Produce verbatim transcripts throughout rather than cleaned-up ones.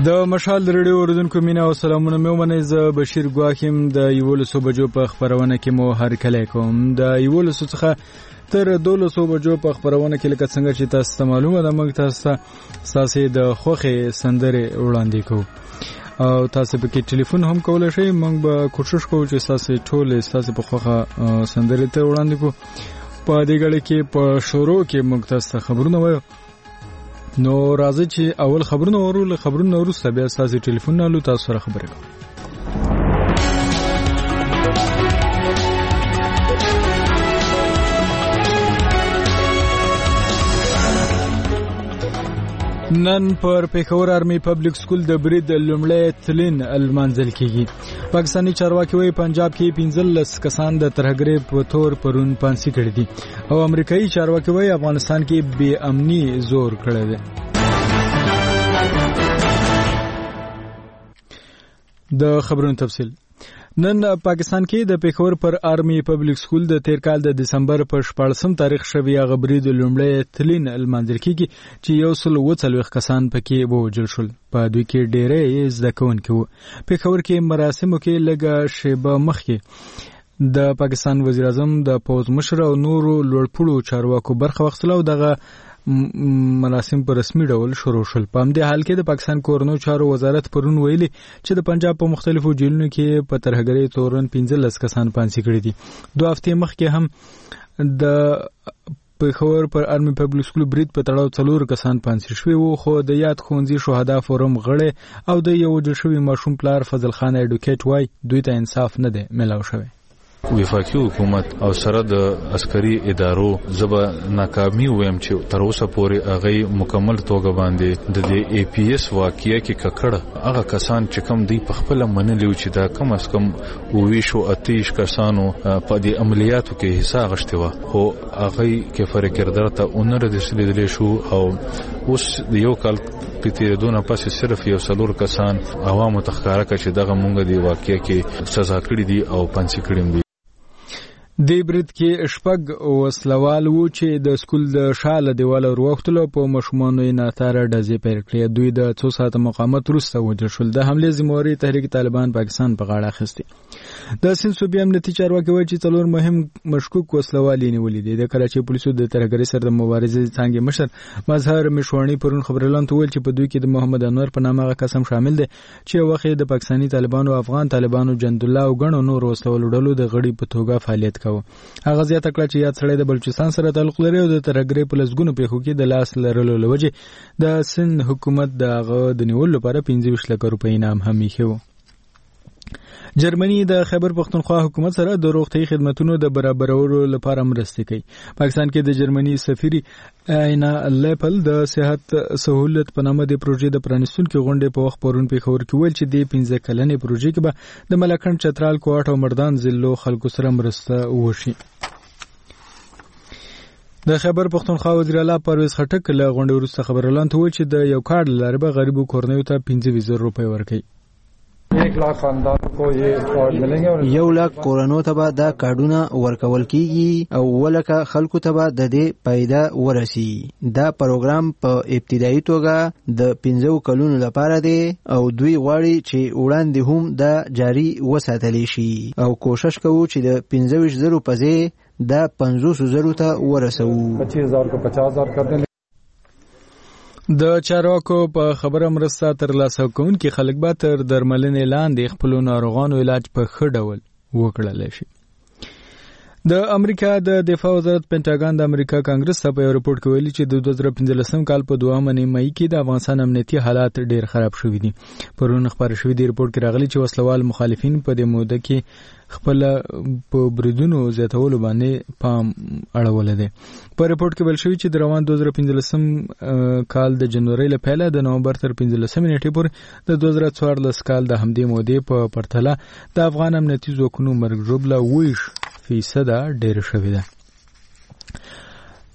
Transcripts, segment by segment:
د مشال د ریډیو اوریدونکو مینا او سلامونه مې ومنئ. زه بشیر ګواکیم د یولسو بجو په خپرونه کې مو هرکلی کوم. د یولسو څخه تر دولسو بجو په خپرونه کې لکه څنګه چې تاسو ته معلومه ده موږ تاسو ته ستاسې د خوښې سندرې وړاندې کوو او تاسو پکې ټلیفون هم کولی شئ. موږ به کوشش کوو چې ستاسې ټولې ستاسې په خوښه سندرې ته وړاندې کوو. په دې ګړې کې په شروع کې موږ تاسو ته خبرونه وایو. نو راځي چې اول خبرونه ورو له خبرونه وروسته بیا تاسو ټلیفون نالو تاسو سره خبرې کوو. نن پر پیښور آرمي پبلک سکول د برید لومړی تلین المنزل کیږي. پاکستاني چارواکي وایي پنجاب کې پنځلس کسان د ترهګرۍ په تور پرون پانسي کړي دي او امریکایي چارواکي وایي افغانستان کې بې امني زور کړی دی. د خبرونو تفصیل. نن پاکستان کې د پیښور پر آرمي پبلک سکول د تیر کال د دسمبر په شپاړسم تاریخ شوی هغه برید لومړی تلین المنزل کیږي چې یو سل اووه څلوېښت کسان پکې ووژل شول. په دوی کې ډېری زده کوونکي وو. پیښور کې مراسمو کې لږه شیبه مخکې د پاکستان وزیر اعظم د پوځ مشر او نورو لوړپوړو چارواکو برخه واخیستله او دغه مراسم په رسمي ډول شروع شول. په همدې حال کې د پاکستان کورنو چارو وزارت پرون ویلي چې د پنجاب په مختلفو جیلونو کې په ترهګرۍ تورن پنځلس کسان پانسي کړي دي. دوه هفتې مخکې هم د پیښور پر آرمي پبلک سکول برید په تړاو څلور کسان پانسي شوي وو، خو د یاد ښوونځي شهدا فورم غړی او د یو وژل شوي ماشوم پلار فضل خان ایډوکیټ وایي دوی ته انصاف نه دی میلاو شوی. وفاقي حکومت او سره د عسکري ادارو زبا ناکامي ویم چې تر اوسه پورې هغه مکمل توګه باندې د دې ای پی ایس واقعیا کې ککړه هغه کسان چې کم دی په خپل منلو چې دا کم اس کم ویشو اتیش کسانو په دې عملیاتو کې حصہ غشته و خو هغه کې فرق کردار ته اونر د سلیدل شو او اوس یو کال پته دونه پس صرف یو څلور کسان عوامو تخکاره کړي چې دغه مونږ دی واقعیا کې سزا کړی دي او پانسي کړي دي. د برید کې شپږ وسلوال وو چې د سکول د شاله دیواله وروختلو په مشمونو یې ناتاره ډزې پیل کړې. دوی د څو ساعته مقاومت وروسته وژل شول. د حملې ذمہواري تحریک طالبان پاکستان په غاړه اخیستې. د سند صوبې امنیتي چارواکي وایي چې څلور مهم مشکوک وسلوال یې نیولي دي. د کراچۍ پولیسو د ترهګرۍ سره د مبارزې څانګې مشر مظهر مشوانی پرون خبرلاند ته ویل چې په دوی کې د محمد انور په نامه قسم شامل دی چې وخت د پاکستاني طالبانو افغان طالبانو جند الله او ګڼو نور وسلوالو ډلو د غړي په توګه فعالیت هغه زیاته کړه چې یاد سړی د بلوچستان سره تعلق لري او د ترهګرۍ په لسګونو پیښو کې د لاس لرلو لوجې د سند حکومت د هغه د نیولو لپاره پنځه ویشت لکه روپۍ انعام هم ایښی و. جرمني د خیبر پښتونخوا حکومت سره د روغتیايي خدماتو د برابرولو لپاره مرستې کوي. پاکستان کې د جرمني سفیر اینا لیپل د صحت سہولت په نامه د پروژې د پرانیستونکو غونډې په وخت پرون پیښور کې ویل چې د پنځه کلنې پروژې کې به د ملکند چترال کوټ او مردان ضلعو خلکو سره مرسته وشي. د خیبر پښتونخوا وزیر اعلی پرویز خټک له غونډې وروسته خبرلاند ته ویل چې د یو کارت لپاره به غریبو کورنیو ته پنځه ویشت زره روپۍ ورکړي. एक लाख खानदानों को ये कार्ड मिलेंगे और یو لاک کورونو ته به دا کارډونه ورکول کیږي او ولکه خلکو ته به د دې پیدا ورسی. دا پروګرام په ابتدایي توګه د پنځو کلونو لپاره دی او دوی غواړي چې وړاندې هم دا جاری وساتل شي او کوشش کوو چې د پنځه ویشت زرو په ځای دا پنځوس زرو ته ورسو. पच्चीस हजार को पचास हजार कर दें. د چارواکو په خبره مرسته ترلاسه کوونکي خلک به تر درملنې لاندې خپل ناروغانو علاج په ښه ډول وکړلی شي. د امریکا د دفاع وزارت پینټاګان د امریکا کانګرس ته په یو رپورټ کې ویلي چې د دوه زره پنځلسم کال په دوهمه نیمایي کې د افغانستان امنیتي حالات ډېر خراب شوي دي. پرون خبره شوې د رپورټ کې راغلي چې وسلوال مخالفین په دې موده کې خپل په بریدونو زیاتولو باندې پام اړولی دی. په رپورټ کې ویل شوي چې د روان دوه زره پنځلسم کال د جنورۍ له پیله د نومبر تر پنځلسمې نیټې پورې د دوه زره څوارلس کال د همدې مودې په پرتله د افغان امنیتي ځواکونو مرګ ژوبله اووه فیصده ډېره شوې ده.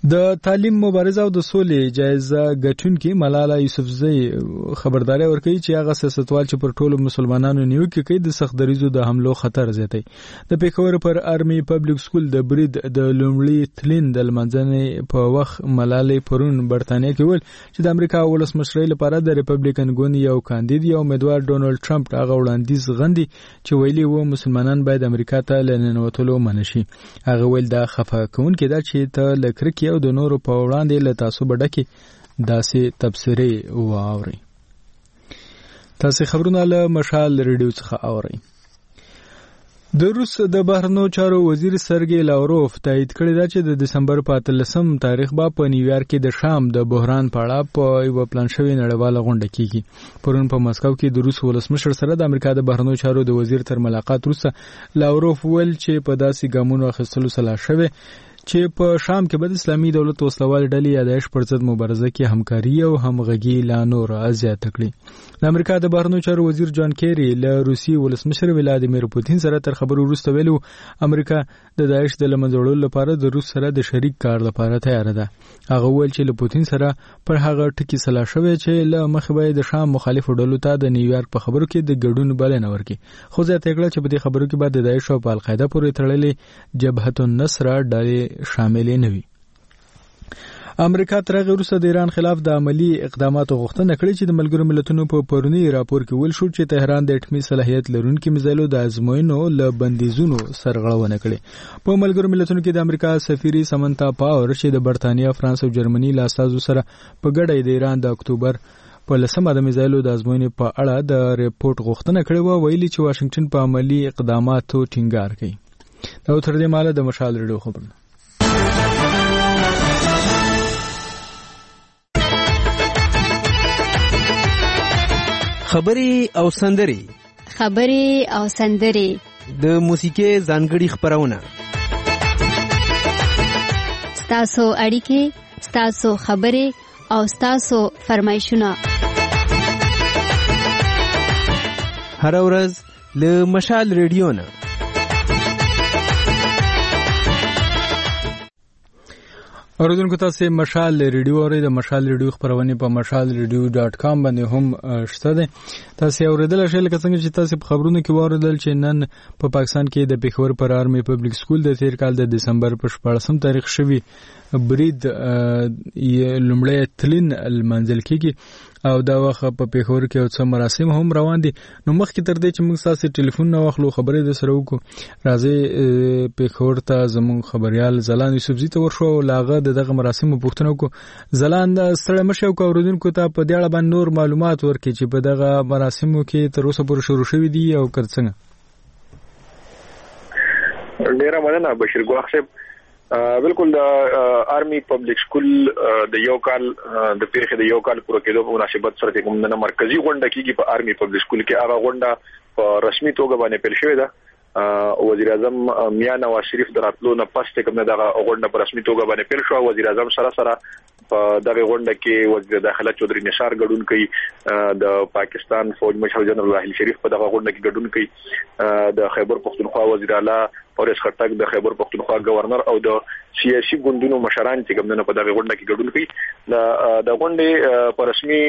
د تعلیم مبارزه او د سولې جایزه ګټونکي ملاله یوسفزۍ خبرداري ورکوي چې هغه سیاستوال چې پر ټولو مسلمانانو نیوکه کوي د سخت دریزو د حملو خطر زیاتوي. د پیښور پر آرمي پبلک سکول د برید د لومړي تلین د لمانځنې په وخت ملاله پرون برتانیې کې ول چې د امریکا ولسمشرۍ لپاره د ریپبلیکن ګوند یو کاندید یا امیدوار ډونالد ټرمپ هغه وړاندیز غندي چې ویلي و مسلمانان باید امریکا ته لننوتلو منشي. هغه ویل دا خفه کوونکی دا چې ته لکرکی او د نورو په وړاندې له تاسو بډکه داسې تبصرې واوري. تاسو خبرونه له مشال ریډیو څخه اورئ. د روس د بهرنیو چارو وزیر سرګی لاوروف تایید کړی دا چې د دسمبر په اتلسم تاریخ به په نیویارک کې د شام د بحران په اړه په یو پلان شوی نړیواله غونډه کیږي. پرون په مسکو کې د روس ولسمشر سره د امریکا د بهرنیو چارو د وزیر تر ملاقات وروسته لاوروف ویل چې په داسې ګامونو اخیستلو سلا شوی چې په شام کې به د اسلامي دولت وسلوال ډلې یا داعش پر ضد مبارزه کې همکاري او همغږي لا نور زیات کړي. د امریکا د بهرنیو چارو وزیر جان کیری له روسي ولسمشر ولادیمیر پوتین سره تر خبرو وروسته ویلو امریکا د داعش د لمنځه وړلو لپاره د روس سره د شریک کار لپاره تیار ده. هغه ویل چې له پوتین سره پر هغه ټکی سلا شوی چې له مخې به د شام مخالفو ډلو ته د نیویارک په خبرو کې د ګډون بلنه ورکړي. خو زه ته کړم چې په دې خبرو کې بعد د داعش او القاعده پورې تړلې جبهه النصر ډلې شامل نه وي. امریکا تر هغه وروسته د ایران خلاف د عملی اقداماتو غوښتنه کړې چې د ملګرو ملتونو په پرونی راپور کې ویل شو چې تهران د اټومي صلاحیت لرونکو میزایلو د ازموینو له بندیزونو سرغړونه کړې. په ملګرو ملتونو کې د امریکا سفیري سمنتا پاور چې د برتانیا، فرانس او جرمني له استازو سره په ګډه د ایران د اکتوبر په لسمه د میزایلو د ازموینې په اړه د ریپورت غوښتنه کړې و، ویلي چې واشنگټن په عملی اقداماتو ټینګار کوي. دا تر دې ماله د مشال ریډیو خبرونه. خبري او سندري خبري او سندري د موسیقي ځانګړي خبرونه ستاسو اړیکې ستاسو خبري او ستاسو فرمایشونه هر ورځ له مشال ریډیو نه. اوریدونکو تاسو مشال ریډیو اورئ. د مشال ریډیو خبرونه په مشال ریډیو ډاټ کام باندې هم شته ده. تاسو اوریدل شئ لکه څنګه چې تاسو په خبرونو کې واردل چې نن په پا پاکستان کې د پیښور پر آرمي پبلک سکول د تیر کال د دسمبر په شپاړسم تاریخ شوی برید لومړی تلین المنزل کېږي او دا وخت په پیښور کې او څو مراسم هم روان دي. نو مخکې تر دې چې موږ تاسو ټلیفون نه واخلو خبرې د سره وکړو، راځي پیښور ته زموږ خبريال زلان یوسفزي ته ورشو او لاغه دغه مراسم پوښتنه وکړو. زلان ستړی مشه او اوریدونکو ته په دې اړه باندې نور معلومات ورکړي چې په دغه مراسمو کې تر اوسه پورې شروع شوي دي او څنګه. ډیره مننه بشیر ګل صاحب. بالکل د آرمي پبلک سکول د یو کال د پیښې د یو کال پوره کېدو په مناسبت سره کوم د مرکزی غونډه کېږي په آرمي پبلک سکول کې. هغه غونډه په رسمي توګه باندې پیل شوې ده. وزیر اعظم میاں نواز شریف دراتلو نه پس کوم دغه غونډه په رسمي توګه باندې پیل شو. وزیر اعظم سره سره په دغه غونډه کې وزیر داخله چودري نثار ګډون کوي، د پاکستان فوج مشر جنرال راحیل شریف په دغه غونډه کې ګډون کوي، د خیبر پختونخوا وزیر اعلی فارس خټک، د خیبر پختونخوا گورنر او د سیاسي ګوندونو مشران چې کوم نه په دغه غونډه کې ګډون کوي. د غونډې په رسمي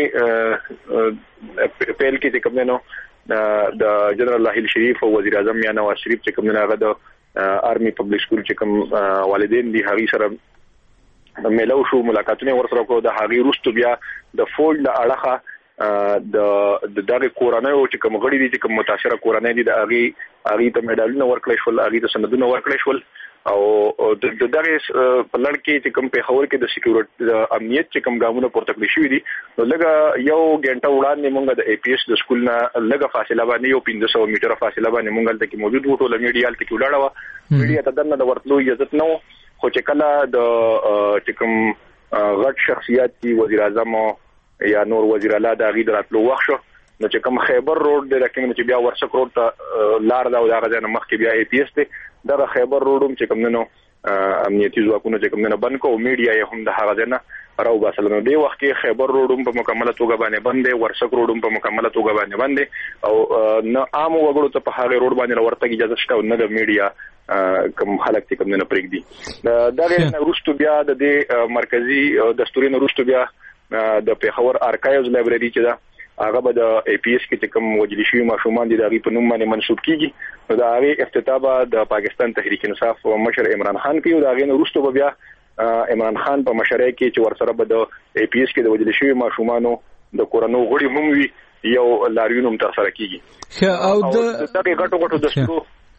پیل کې کوم نه د جنرال راحیل شریف او وزیر اعظم میاں نواز شریف چې کوم نه هغه د آرمي پبلک سکول چې کوم والدین دي هغه سره ملو شو، ملاقاتونه ورسره کو. د هغه وروسته بیا د فوج له اړخه د دغه کورنۍ او چې کوم غړي دي چې کوم متاثره کورنۍ دي د هغه هغه ته میډالونه ورکړل شول، هغه ته سندونه ورکړل شول او د دغه په لړ کې چې کوم په خبر کې د سکیورټي د امنیت چې کوم ګامونه پورته کړی شوی دي. نو لږه یو غنټه وړاندې مونږ د ای پی ایس د سکول نه لږه فاصله باندې یو پنځه سوه میټر فاصله باندې مونږ دلته کې موجود وو. ټول میډیا تل کې ولاړه و، میډیا ته دنه د ورتلو اجازه نه و. خو چې کله د چې کوم غټ شخصیت دی وزیر اعظم یا نور وزیر اعلی د غي دراتلو وخت شو، نو چې کوم خیبر روډ د رقم چې بیا ورسک روډ ته لار دا او دا غځنه مخ کې بیا ای پی ایس ته د خیبر روډوم چې کوم نو امنیتي ځواکونو چې کوم نه بند کو میډیا یې هم د هغه ځنه راو باسل نو دی وخت کې خیبر روډوم په مکمله توګه باندې باندې ورسک روډوم په مکمله توګه باندې باندې او نه عام وګړو ته په هغه روډ باندې ورته اجازه شته نه د میډیا کوم خلک چې کوم نه پرېږدي دا غیر وروسته بیا د دې مرکزی دستوري وروسته بیا د پیښور ارکایوز لایبرری چې دا هغه به د ای پی ایس کې کوم وجل شوی ماشومان دي دغه په نوم باندې منسوب کیږي نو دا هغه افتتاح د پاکستان تحریک انصاف مشر عمران خان کوي دا غیر وروسته بیا عمران خان په مشرۍ کې چې ورسره به د ای پی ایس کې د وجل شوی ماشومانو د کورونو غړي هم وي یو لاریون هم تر سره کیږي او د دغه غټو غټو دستورو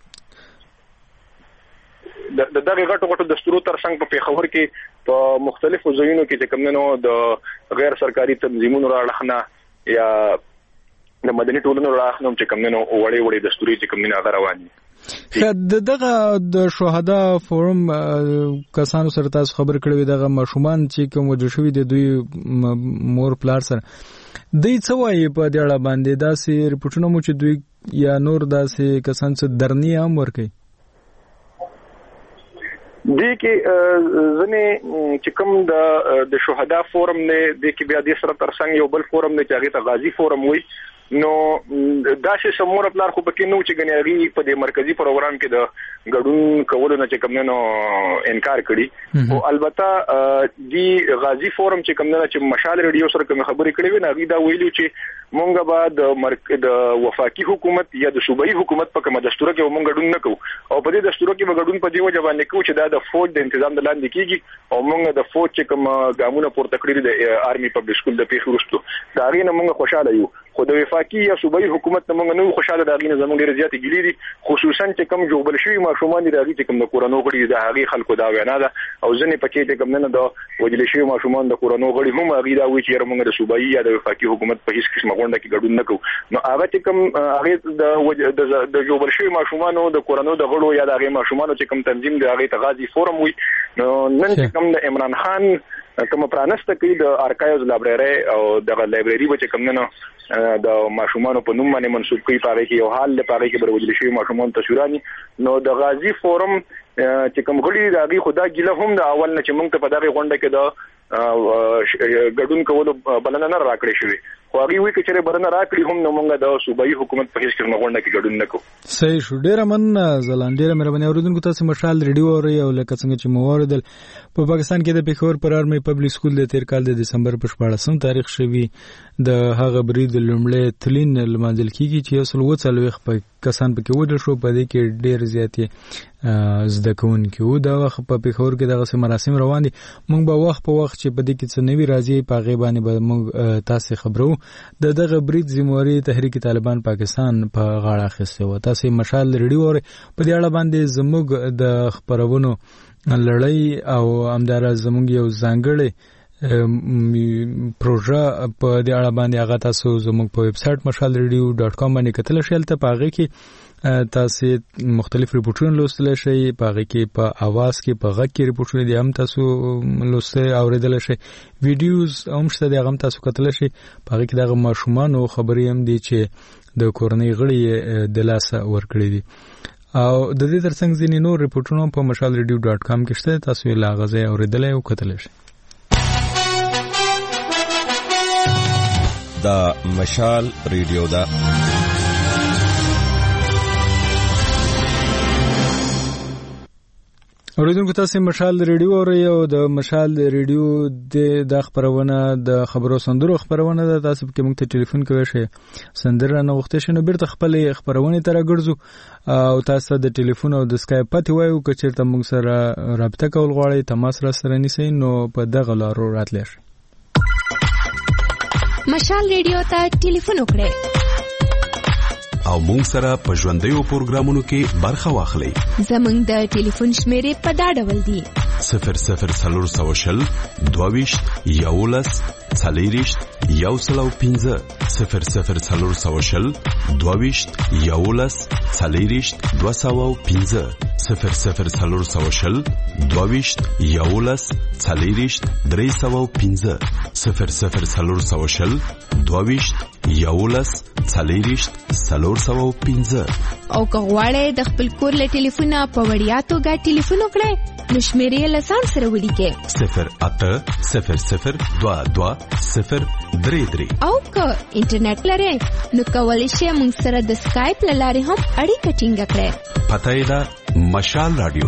د دغه غټو غټو دستورو ترڅنګ په پیښور کې په مختلفو ځایونو کې چې کومنو د غیر سرکاري تنظیمونو راړخنه یا د مدني ټولنو راخنم چې کومنو وړي وړي دستوري چې کومنه هغه رواني د دغه د شهدا فورم کسانو سره تاسو خبر کړی دغه ماشومان چې کوم وجو شوی د دوی مور پلار سره دوی څه وایي په دې اړه باندې داسې رپورټونه مو چې دوی یا نور داسې کسان څه درنی هم ورکي دې کې ځنه چې کوم د د شهدا فورم نه د کې بیا د سره ترڅنګ یو بل فورم نه چې هغه ته غازی فورم وي نو دا چې سمور پلار خو پکې نو چې غنیاري په دې مرکزی پروګرام کې د غډون کولو نه چې کوم نو انکار کړي او البته دی غازی فورم چې کوم نه چې مشال ریډیو سره کوم خبرې کړې وي نه دا ویلو چې مونږ به د مرکز د وفاقي حکومت یا د صوبایي حکومت په کومه دستور کې مونږ غډون نه کوو او په دې دستور کې غډون په دی وجه باندې کوو چې دا د فوج د تنظیم د لاندې کیږي او مونږ د فوج چې کوم ګامونه پورته کړی د آرمي پبلک سکول د پیښ ورستو دا غینه مونږ خوشاله یو خو د وفاقي یا صوبایي حکومت نه مونږ نه خوشاله دا غینه زموږ ډیر زیات ګیلې دي خصوصا چې کوم جوړبل شوی ماشومان دي راځي چې کوم د کورونو غړي د هغه خلکو دا وینا ده او ځنې پکې چې کوم نه د وجل شوی ماشومان د کورونو غړي هم هغه دا وی چې موږ د صوبایي یا د وفاقي حکومت په هیڅ قسمه غونډه کې ګډون نه کوو نو هغه چې کوم هغه د د جوړبل شوی ماشومان د کورونو د غړو یا د هغه ماشومان چې کوم تنظیم د هغه تغازی فورم وي نو نن چې کوم د عمران خان کوم پرانسته کې د ارکایوز لایبرری او د لایبرری به کوم نه د ماشومان په نوم باندې منسوب کوي پاره کې یو حال لپاره کې بر وجل شوی ماشومان تصویرانی نو د غازی فورم چې کوم غړي د هغه خدا ګله هم د اول نه چې موږ ته په دغه غونډه کې د ګډون کولو بلنه نه راکړې شوې خو هغه وی چې برنه راکړي هم نو موږ د صوبایي حکومت په هیڅ کې غونډه کې ګډون نکوو صحیح شو ډیر من زلان ډیر مهرباني اوریدونکو تاسو مشال ریډیو اوري او لکه څنګه چې موردل په پاکستان کې د پیښور پر آرمي پبلک سکول د تیر کال د دسمبر په شپاړسم تاریخ شوی د هغه برید لومړی تلین لمانځل کیږي چې اصل وڅلويخ په کسان پکې ودل شو په دې کې ډیر زیاتې زده کوونکي وو دا وخت په پیښور کې دغه مراسم روان دي موږ به وخت په وخت چې په دې کې څه نوي راځي په غیبانه به موږ تاسو خبرو د دغه برید ذمہواری تحریک طالبان پاکستان په غاړه اخیسته و تاسو مشال ریډیو اور په دې اړه باندې زموږ د خبرونو لړۍ او امدار زموږ یو ځانګړی پروژه په دې اړه باندې هغه تاسو زموږ په ویب سټ مشال ریډیو ډاټ کام باندې کتل شئ ته پاغه کې تاسو مختلف ریپورټونه لوستل شئ پاغه کې په आवाज کې په غږ کې ریپورټونه دي هم تاسو لوستل اوریدل شئ ویډیوز هم شته دي هم تاسو کتل شئ پاغه کې دغه ماشومان او خبرې هم دي چې د کورنۍ غړي د لاسه ورکړي دي او د دې ترڅنګ ځینې نور ریپورټونه په مشال ریډیو ډاټ کام کې شته تاسو یې لاغزه اوریدل او کتل شئ دا مشال ریډیو دا اوریدونکو تاسو مشال ریډیو اورئ او د مشال ریډیو د خبرونه د خبرو سندرو خبرونه د تاسو په موږ ته ټلیفون کوي شي سندره نه وخت شنو بیرته خپل خبرونه تر ګرځو او تاسو د ټلیفون او د اسکایپ پاتې وایو که چیرته موږ سره رابطه کول غواړئ تماس را سره نیسئ نو په دغه لارو راتلی شئ مشال ریډیو ته ټلیفون وکړئ او مونږ سره په ژوندیو پروګرامونو کې برخه واخلئ زمونږ د ټلیفون شمیرې په دا ډول دي صفر صفر څلور سوه شل دوه ویشت یولس څلېرویشت یو سل او پنځه صفر صفر څلور سوه شل دوه ویشت یولس څلېرویشت دوه سوه او پنځه صفر صفر څلور سوه شل دوه ویشت یولس څلېرویشت درې سوه او پنځه صفر صفر څلور سوه شل دوه ویشت یولس څلېرویشت څلور سوه او پنځه او که غواړئ د خپل کور له ټلیفونه په وړیا توګه ټلیفون وکړئ نو شمیرې له ځان سره ولیکئ صفر اته صفر صفر دوه دوه صفر درې درې. او که انټرنیټ لرئ نو کولی شئ موږ سره د سکایپ له لارې هم اړیکه ټینګه کړئ. پته یې ده مشال راډیو.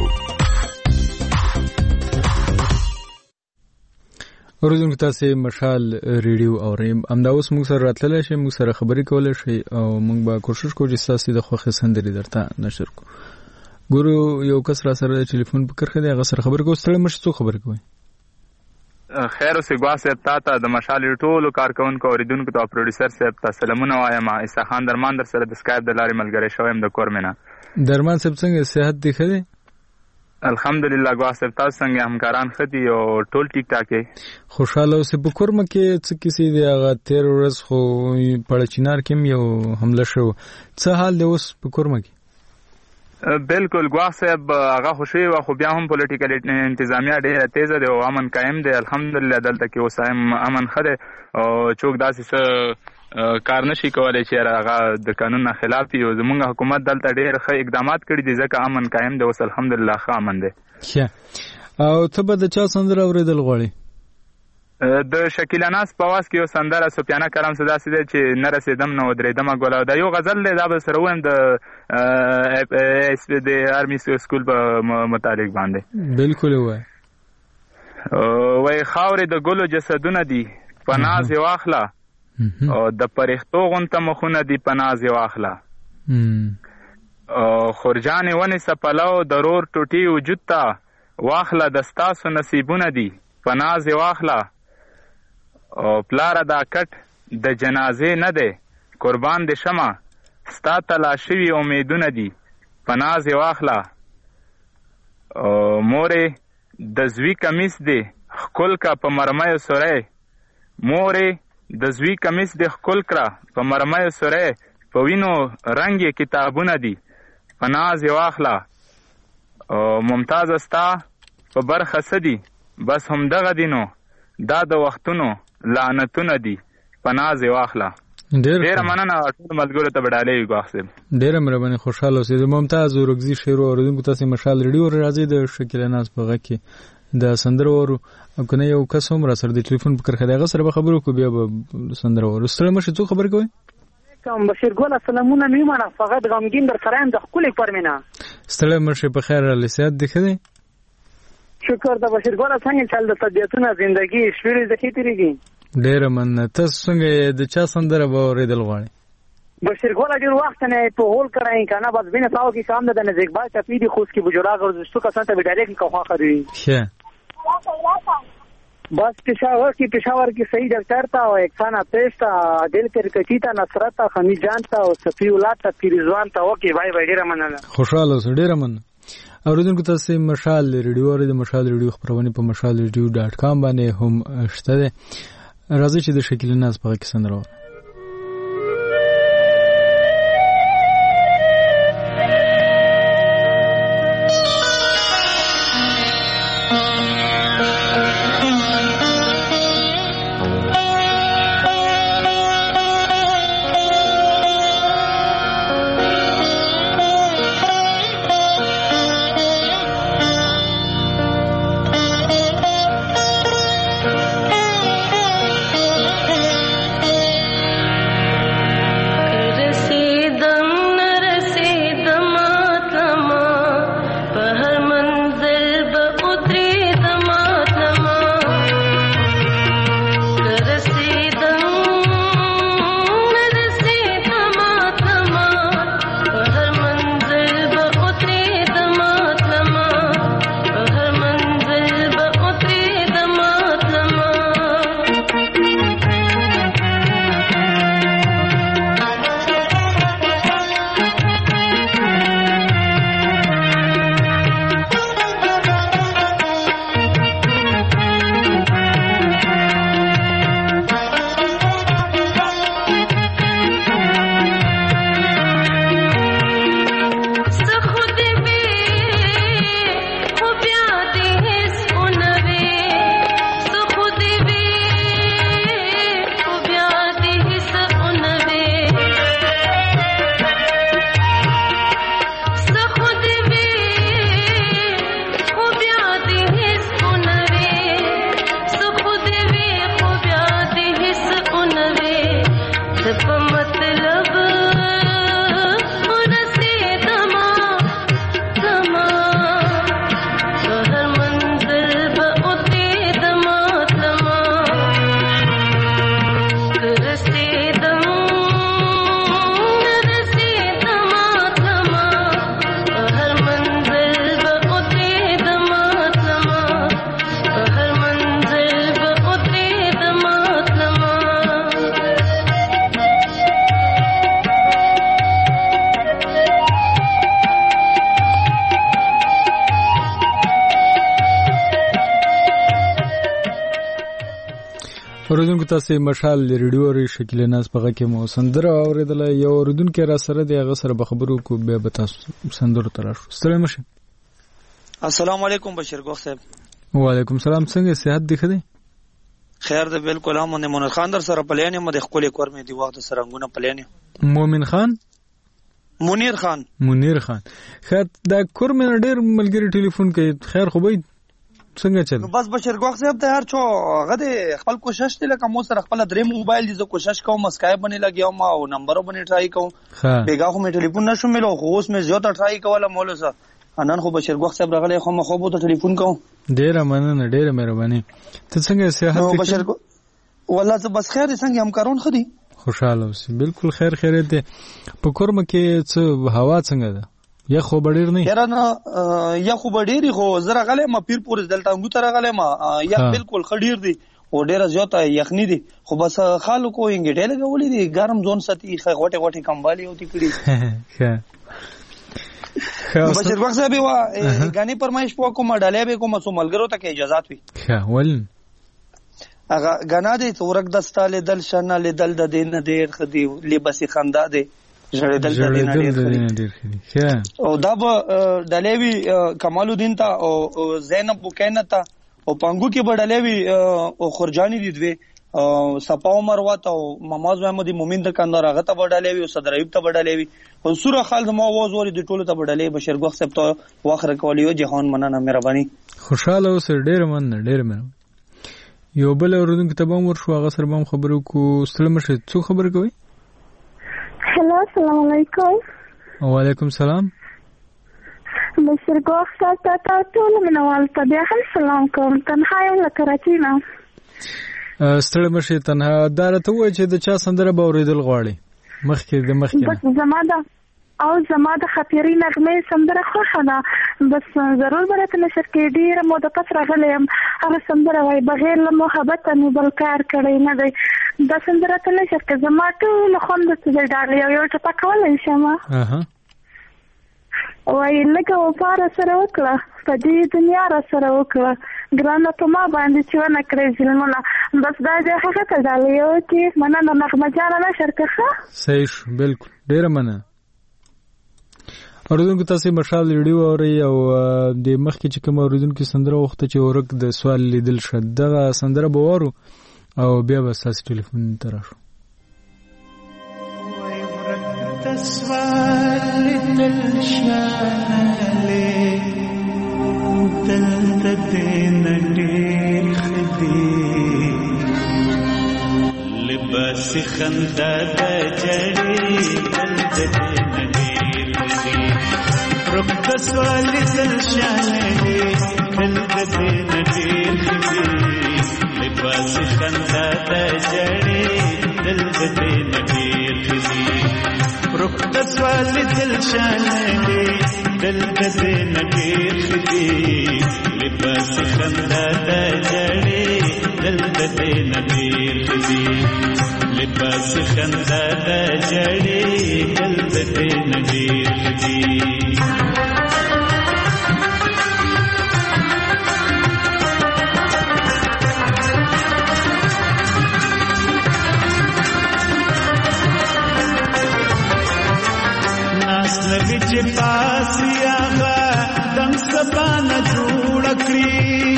اوریدونکو تاسو مشال ریډیو اورئ. همدا اوس موږ سره راتللی شئ، موږ سره خبرې کولی شئ او موږ به کوشش کوو چې ستاسو د خوښې سندرې درته نشر کړو. ګورو یو کس را سره د ټلیفون په کرښه دی، هغه سره خبرې کوو. ستړی مه شئ، څوک خبرې کوئ؟ خیر اوسې ګوا صاحب، تا ته د مشال ټولو کارکوونکو اوریدونکو ته او پروډوسر صاحب ته سلامونه وایم. عیسی خان درمان در سره د سکایپ د لارې ملګری شوی یم د کور مې نه. درمان صاحب څنګه صحت دی ښه دی؟ الحمدلله ګوا صاحب، تاسو څنګه همکاران ښه دي او ټول ټیک ټاک یې؟ خوشحاله اوسئ. په کورمه کې څه کیسې دي؟ هغه تېر ورځ خو پړچینار کې هم یو حمله شو، څه حال دی اوس په کورمه کې؟ بالکل ګوا صاحب، هغه خو شوې وه خو بیا هم پولیټیکل انتظامیه ډېره تیزه دی او امن قایم دی. الحمدلله دلته کې اوس هم امن ښه دی او څوک داسې څه کار نشي کولی چې هغه د قانون نه خلاف وي. زموږ حکومت دلته ډېر ښه اقدامات کړي دي ځکه امن قایم دی اوس الحمدلله ښه امن دی. ښه، او ته به د چا سندره اورېدل غواړې؟ د شکیل اناس په آواز کې یو سندره سفیانه کرم څه داسې دی چې نه رسېدم نه ودرېدمه ګله، دا یو غزل دی. دا به سره ووایم د د آرمي سکول په متعلق باندې. بالکل ووایه. وایي خاورې د ګلو جسدونه دي په ناز یې واخله، او د پرښتو غونته مخونه دي په ناز یې واخله، خورجانې ونیسه پلو د رور ټوټې وجود ته واخله، د ستاسو نصیبونه دي په ناز یې واخله، او پلاره دا کټ د جنازې نه دی قربان دې شمه، ستا تلا شوي امیدونه دي په ناز یې واخله، مورې د زوی کمیس دی ښکل کا په مرمیو سوری، مورې د زوی کمیس دی ښکل کړه په مرمیو سوری، په وینو رنګ یې کتابونه دي په ناز یې واخله، ممتازه ستا په برخه څه دي بس همدغه دي نو دا د وختونو لعنتونه دي په ناز یې واخله. ډېره مننه ټولو ملګرو ته به ډالۍ وي ګواښ صاحب. ډېره مهرباني، خوشحاله اوسئ. د ممتاز اورکزي شعر اورېدونکو تاسې مشال ریډیو راځئ د شکیل اناس په غږ کې د سندره اورو، او که نه یو کس هم را سره د ټلیفون په کرښه دی هغه سره به خبرې وکړو، بیا به سندره اورو. ستړی مه شئ، څوک خبرې کوئ؟ بشیر ګله سلامونه میمنه، فقط غمګین در سره یم د ښکلې پرمینه. ستړی مه شئ، په خیر راغلئ. صحت دې ښه دی؟ شکر د بشیر ګله څنګه چل د طبیعتونه زندګي شپېړې د ښې تېرېږي؟ ډېره مننه. تاسو څنګه د چا سندره به اورېدل غواړئ؟ بشیر ګله ډېر وخت نه په هول کراین کنه بس بین ساو کې کام د نزدیک با چپی دی خوش کی بجوړا غوښتو کسان ته ډایرکټ کوه خري. ښه، بس پېښور کې پېښور کې صحیح ډاکټر تا او اکسانا پېستا دل کې کچیتا نصرت خمی جان تا او صفی ولات تا پیرزوان تا اوکي بای بای ډېره مننه. خوشاله اوسئ. ډېره مننه. اوریدونکو تاسو مشال ریډیو اورئ. د مشال ریډیو خبرونه په مشال ریډیو ډاټ کام باندې هم شته ده. راځي چې د شکیل ناز په کې سندره اوریدونکو تاسو مشال ریډیو ری شکل ناس په کې مو سندره اوریدل یو اوریدونکو را سره دی هغه سره به خبرو کو به به تاسو سندره تراشو ستړي مشه. السلام علیکم بشیر ګوخ صاحب. وعلیکم السلام. څنګه صحت دی خدای؟ خیر ده بالکل. هم منیر خان در سره پلانې مده خپل کور مې دی وخت سره رنگونه پلانې. مومن خان منیر خان منیر خان خیر دا کور مې ډېر ملګری ټلیفون کوي. خیر خو به څنګه چل؟ بس بشیر ګوخ صاحب ته هر چا غده خپل کوشش دی لکه مو سره خپل درې موبایل دي زه کوشش کوم اسکایپ باندې لګیاو ما او نمبر باندې ټرای کوم. بیګا خو مې ټلیفون نشو ملو خو اوس مې زیاته ټرای کوله مولا سره انن خو بشیر ګوخ صاحب راغلی خو ما خو به ټلیفون کوم. ډیره مننه ډیره مهرباني. ته څنګه صحت نو بشیر ګوخ والله زه بس خیر څنګه همکارون خدي خوشاله اوسې. بالکل خیر خیریت دی. په کورم کې څه هوا څنګه ده؟ یا خو بډیر نه یاره نه یا خو بډیری خو زره غلې ما پیر پور دلته انګو تر غلې ما یا بالکل خډیر دی او ډیره زیاته یخنی دی خو بس خالکو انګډې لګولې دي ګرم زون ساتي غوټه غوټه کمبالي اوتی کړی. بشیر ګوخ صاحب وا غنی پرمایش په کومه ډالې به کومه سو ملګرو ته اجازه وي. ښه ول هغه غنا دي تورک دستاله دل شنه لیدل د دین ډیر خدي لباسي خندا دي جړېدل د دین ډیر خدي. او دا به ډالېوي کمال الدین ته او زینب بوکینه ته او پنګو کې به ډالېوي او خرجانی دي دوی صفا عمر وته او مماز محمد مومن د کندار هغه ته به ډالېوي او صدر ایوب ته به ډالېوي او سوره خالد ما आवाज وري د ټولو ته به ډالې بشیر ګوخ صاحب ته واخره کولیو جهان مننه مهرباني. خوشاله اوس ډیر من ډیر من یو بل اوردون کتابم ورشو هغه سره به خبرو کو. ستړي مشه څو خبر کوي؟ هلو السلام علیکم. وعلیکم السلام. بشیر ګوخ صاحب ته ټول منوال ته بیا هم سلام کوم. تنها یم له کراچۍ نه. ستړي مشه تنها دارته وای چې د چا سندره به اوریدل غواړي مخکې د مخکې بس زما ده او زما د خطیری نغمه سندره خوښه ده بس ضرور برته نشر کې ډیره مو د پس راغلی یم هغه سندره وای بغیر له محبت نه بل کار کړی نه دی دا سندره ته نشر کې زما ټول خوند څه ډالې یو یو ټپه کولای شم. اها وای لکه وفاره سره وکړه په دې دنیا را سره وکړه ګرانه په ما باندې چې ونه کړې ظلمونه بس دا د هغه ته ډالې یو چې مننه نغمه جانه نشر کړه. صحیح شو بالکل ډیره مننه. اوریدونکو تاسو مشال ریډیو اوري او د مخکې چې کوم اوریدونکو سندره وخته چې ورک د سوال لیدل شد دغه سندره بوارو او بیا به تاسو ټلیفون تراشو. وای ورک د سوال لیدل شاله دل د دین ډیر خدي لباس خندا د جړې دل د دین رب د سوال دل شانه دل د دین ډیر خدي لباس خندا د جړې دل د دین ډیر خدي رب د سوال دل شانه دل د دین ډیر خدي لباس خندا د جړې دل د دین ډیر خدي لباس خندا د جړې دل د دین ډیر خدي. لگی چه پاسی آغا دم سبا نجوڑ کری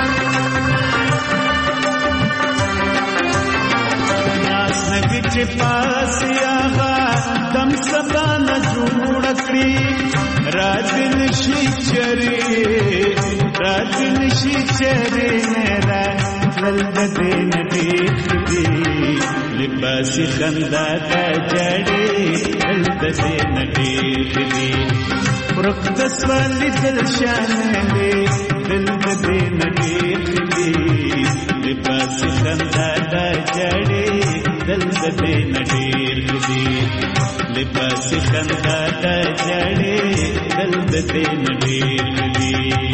ناس لگی چه پاسی آغا دم سبا نجوڑ کری رات نشی چری رات نشی چری میرا للد دین دیکھ دی لباسی خندا دا جڑی دل دین ډیر دی ورک د سوال دل شان دی دل دین ډیر دی لباس خندا دا جړې دل دین ډیر دی لباس خندا دا جړې دل دین ډیر دی.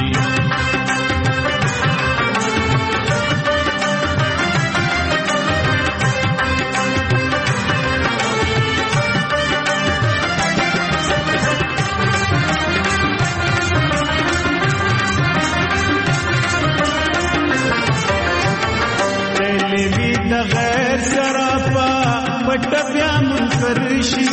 پټ بیا منکر شي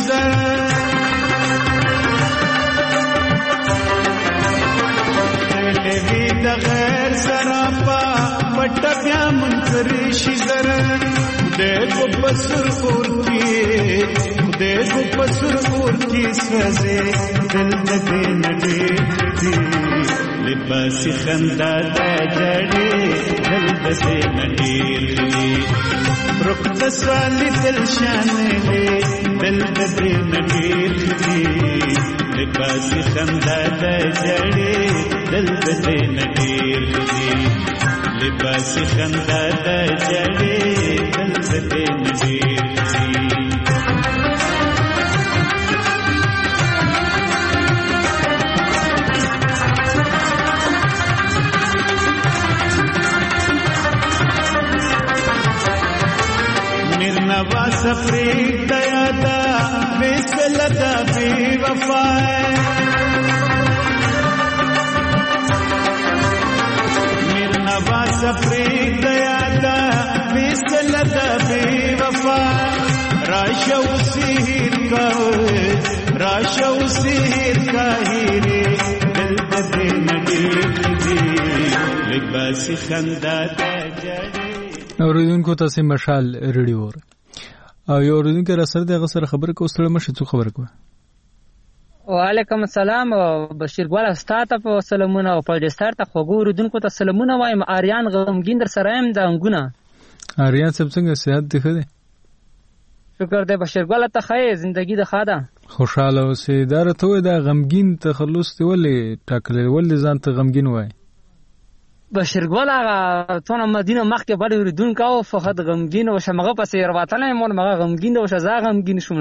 لوی د غیر سراپا پټ بیا منکر شي زره देखो बसुर और की देखो बसुर और की सजे दिल दे नडे दी लिबास खंदा दा जड़े दिल दे नडे दी रुख दसवाली दिल शान ले दिल दे नडे दी लिबास खंदा दा जड़े दिल दे नडे दी लिबास खंदा दा जड़े दिल दे नडे निर्नवा सफरी दयादा बेसलदा बेवफा निर्नवा सफरी दयादा बेसलदा बेवफा राशा उसीर का राशा उसीर का हीरे दिल दे नडे दी लिबास खंदा दा जड़े اوریدونکو تاسو مشال ریډیو ور او یو اوریدونکو را سره دغه سره خبره کو ستړي مشه څه خبره کو وعلیکم السلام بشیر ګل استاد په سلامونه او په دې ستاره ته خو اوریدونکو ته سلامونه وایم آریان غمګین در سره يم د انګونه آریان سب څنګه صحت دی خده شکر دې بشیر ګل ته خې ژوندۍ د خاده خوشاله اوسې دا ته وې دا غمګین تخلص دی ولې ټاکل ولې ځان ته غمګین وای بشیر ګل هغه څونه مدینه مخکې بل اوریدونکو او فقط غمګین او شمغه پسې ورواټنه مون مغه غمګین او شزا غمګین شوم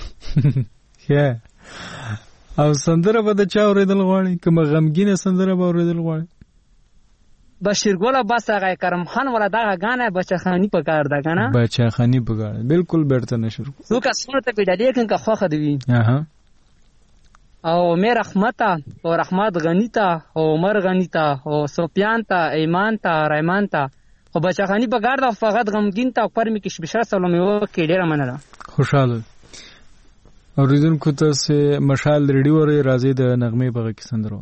یا او سندره به د چا اوریدل غواړي کوم غمګینه سندره به اوریدل غواړي بشیر ګل بس هغه کرم خان ولا دغه غانه بچخانی په کار ده کنه بچخانی په کار بالکل بیرته نشو نو که څونه ته پیډه لیکن که خوخه دی اها او مې رحمتا او رحمت غنیتا او عمر غنیتا او سفیان تا ایمان تا رحمان تا خو بچخانی په کار ده فقط غمګین تا پر می کې بشرا سلام یو کې ډیره مننه خوشاله اوریدونکو ته مشال ریډیو ری راځي د نغمه بغه کې سندرو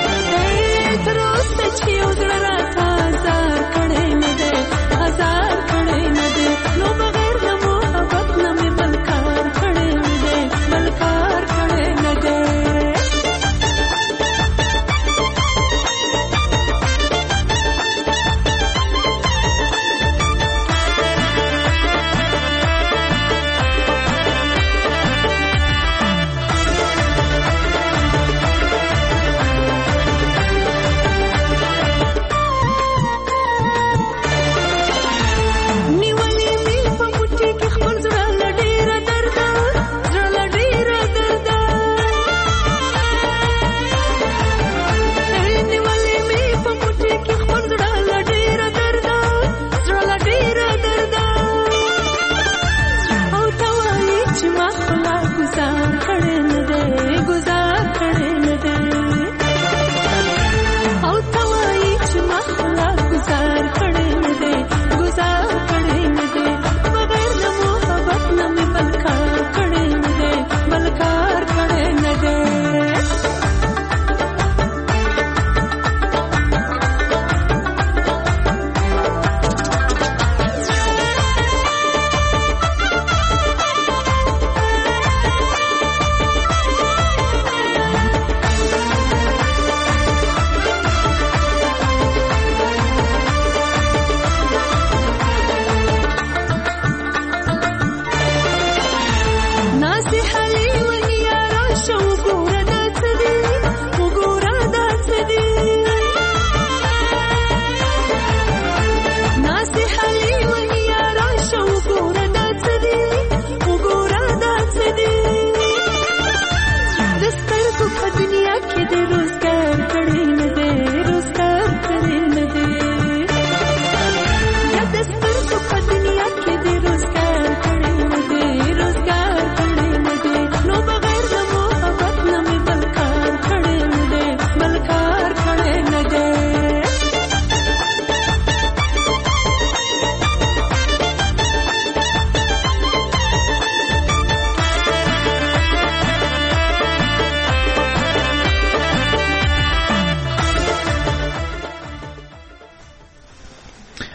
Azar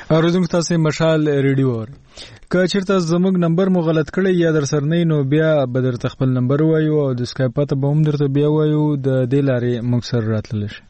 اوریدونکو تاسو مشال ریډیو اور که چیرته زموږ نمبر مو غلط کړی یا در سره نه نو بیا به درته خپل نمبر وایو او د اسکایپ ته به هم درته بیا وایو د دې لارې موږ سره راتللی شي.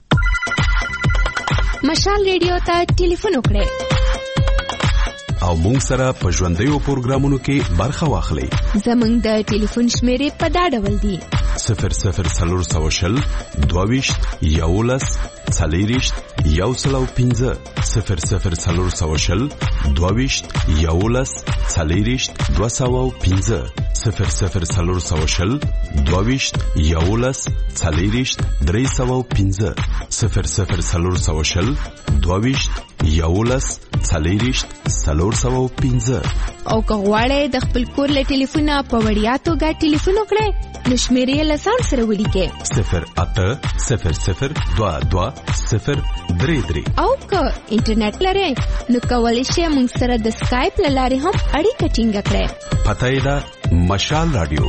مشال ریډیو ته ټلیفون وکړئ او موږ سره په ژوندیو پروګرامونو کې برخه واخلئ. زموږ د ټلیفون شمیرې په دا ډول دي: صفر صفر څلور سوه شل دوه ویشت یولس څلېرویشت یو سل او پنځه صفر صفر څلور سوه شل دوه ویشت یولس څلېرویشت دوه سوه او پنځه صفر صفر څلور سوه شل دوه ویشت یولس څلېرویشت درې سوه او پنځه صفر صفر څلور سوه شل دوه ویشت یولس څلېرویشت څلور سوه او پنځه. او که غواړئ د خپل کور له ټلیفونه په وړیا توګه ټلیفون وکړئ نو شمیرې له ځان سره ولیکئ: صفر اته صفر صفر دوه دوه صفر درې درې. او که انټرنیټ لرئ نو کولی شئ موږ سره د سکایپ له لارې هم اړیکه ټینګه کړئ. پته یې ده مشال راډیو.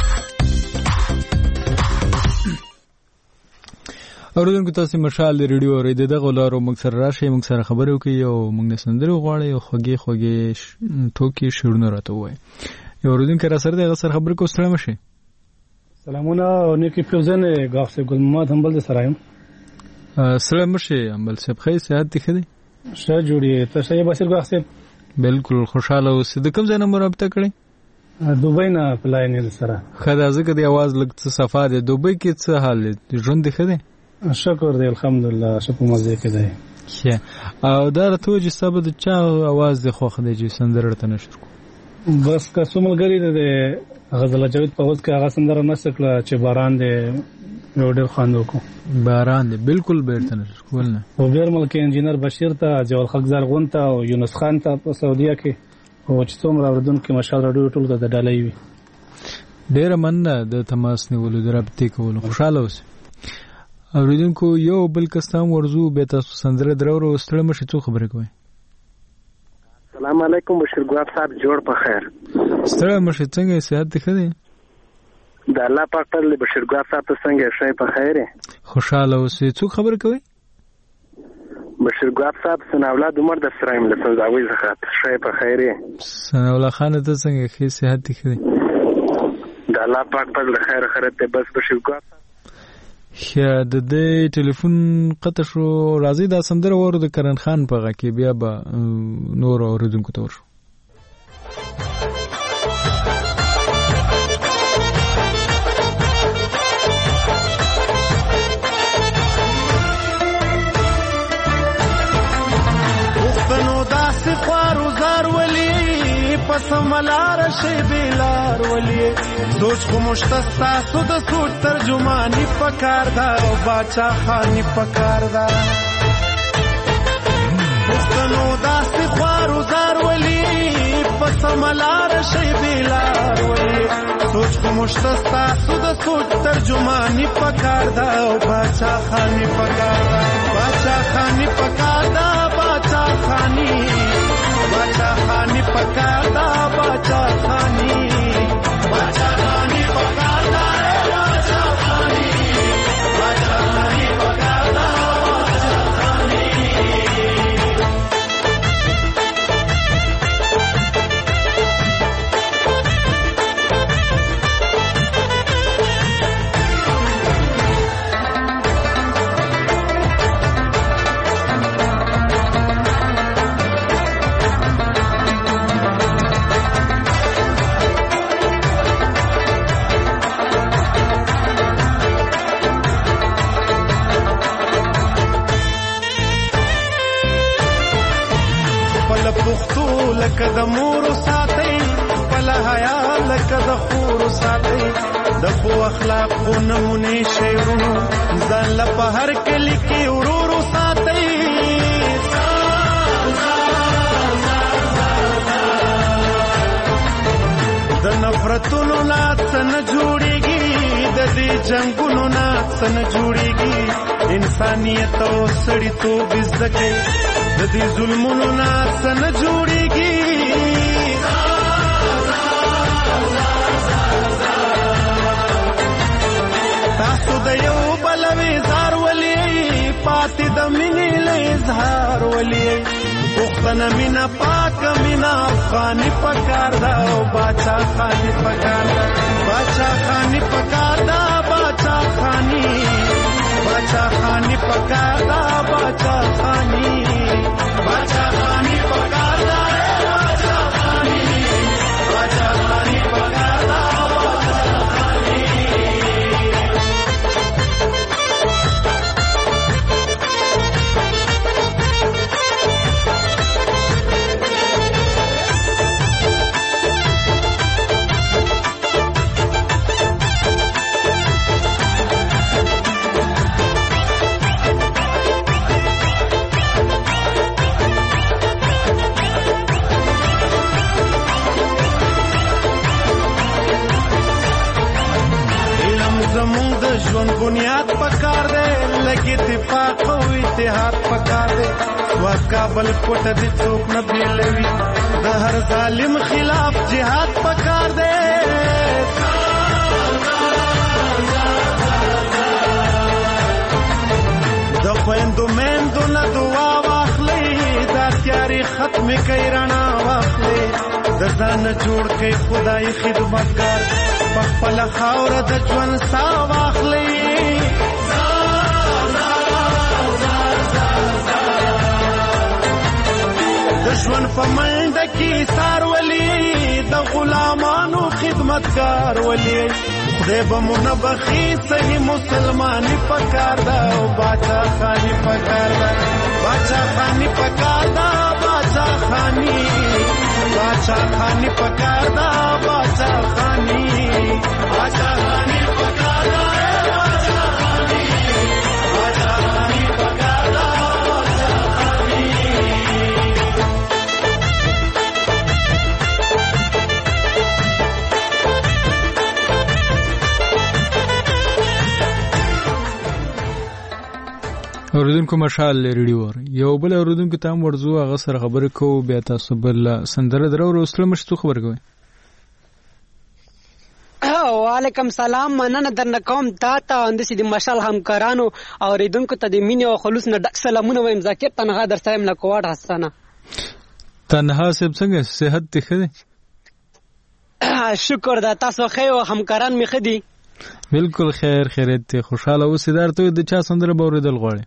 اوریدونکو تاسو مشال ریډیو اورئ. دغه لارو موږ سره راشئ، موږ سره خبرې وکړئ او موږ نه سندرې غواړئ او خوږې خوږې ټوکې شعرونه راته ووایئ. یو اوریدونکی را سره دی، هغه سره خبرې کوو. ستړی مه شئ. سلامونه او نیکی پیوزن غاف صاحب ګل محمد همبل د سره یم. ستړی مه شئ همبل صاحب. ښه صحت دې ښه دی؟ ښه جوړ یې. ته ښه یې بصیر غاف صاحب؟ بلکل خوشحاله اوسئ. د کوم ځای نه مو رابطه کړې؟ دوبۍ نه پلاین یې سره. ښه ده، ځکه د اواز لږ څه صفا دی. دوبۍ کې څه حال دی؟ ژوند دې ښه دی؟ شکر دی الحمدلله، ښه په مزه کې دی. ښه. او دا راته ووایه چې ستا به د چا اواز دې خوښ دی چې سندره ورته نشر کړو؟ بس که څو ملګري د غزل جاوید په اوس کې هغه سندره نشر کړه چې باران دی، یو ډېر خوند وکړو. باران دی بلکل به ورته نشر کول نه. او بیر ملک انجینر بشیر ته، جوال خلق زرغون ته او یونس خان ته په سعودیه کې، او چې څومره اورېدونکي مشال راډیو ټول ته د ډالۍ وي. ډېره مننه د تماس نیولو، د رابطې کولو. خوشحاله اوسئ. اوریدونکو یو بل کس ته هم ورځو، بیا تاسو سندره دراوړو. ستړی مه شئ، څو خبرې کوئ؟ السلام علیکم بشیر ګواب صاحب، جوړ په خیر. ستړی مه شئ، څنګه صحت دې ښه دی؟ د الله پاک فضل بشیر ګواب صاحب ته څنګه ښه په خیر یې؟ خوشحاله اوسئ. څوک خبرې کوئ؟ بشیر ګواب صاحب ثناءالله عمر د سرایم له سوداوي څخه. ښه په خیر یې؟ ثناءالله خان ته څنګه ښه صحت دې ښه دی؟ د الله پاک فضل خیر خیرت ته بس بشیر ګواب ښه. د دې ټلیفون قطع شو. راځي دا سندره وورو د کرن خان په غږ کې، بیا به نور اوریدونکو ته ورشو. پښتنو داسې خوارو زار ولي پس ملار شي بلار ولي سوچ خو مشتستا سود سود ترجمانی پکار دا او باچا خانی پکار دا. پښتنو داسې خوارو زار ولي پس ملار شي بلار ولي سوچ خو مشتستا سود سود ترجمانی پکار دا او باچا خانی پکار دا. باچا خانی پکار دا، باچا خانی باچا خانی پکار دا، باچا خانی باچا خانی پکار دا، باچا خانی باچا خانی پکار دا، باچا خانی. لکه د مور ساتي خپل حیا، لکه د خور ساتي د خو اخلاق خو نمونه شیرونو ځان له په هر کلی کې ورورو ساتي. د نفرتونو نه څه نه جوړیږي، د دې جنگونو نه څه نه جوړیږي. انسانیت او سړیتوب زده کوي، د دې ظلمونو نه څه نه جوړیږي. تاسو د یو بل وزار ولي پاتې د مینې له اظهار ولي. وطن مینا پاک مینا افغانی پکار دا او باچا خانی پکار دا باچا خانی پکار دا باچا خانی باچا خانی پکار دا باچا خانی باچا خانی پکار دا باچا خانی باچا خانی پکار دا باچا خانی ژوند بنیاد پکار دے لګي اتفاق او اتحاد پکار دے وکابل کوټه دې څوک نه بیلوي د هر ظالم خلاف جهاد پکار دے د خويندو مېندو نه دعا واخلې دا تیاری ختم کړي رڼا واخلې د ځان جوړ کړي خدای خدمتګار خپل خاور د ژوند سا واخلې د ژوند په منډه کې سار ولي د غلامانو خدمتګار ولي خدای به مونږ بخي صحیح مسلمانې پکار دا او باچا خاني پکار دا باچا خاني پکار دا باچا خاني باچا خاني پکار دا باچا خاني باچا خاني پکار دا باچا خاني باچا خاني پکار دا باچا خاني اوریدونکو مشال ریډیو یو بل اوریدونکو ته ورځو هغه سره خبرې کوو بیا تاسو بل سندره درو وروسته مشتو خبر کوي وعلیکم سلام مننه درنه کوم تا ته اندسې د مشال همکارانو اوریدونکو ته د مینې او خلوص نه ډک سلامونه وایم ذکر تنها در سره یم لکوټ حسنه تنها سب څنګه صحت دې ښه دی شکر ده تاسو ښه او همکاران مې ښه دي بالکل خیر خیریت ته خوشاله اوسې درته د چا سندره به اورېدل غواړې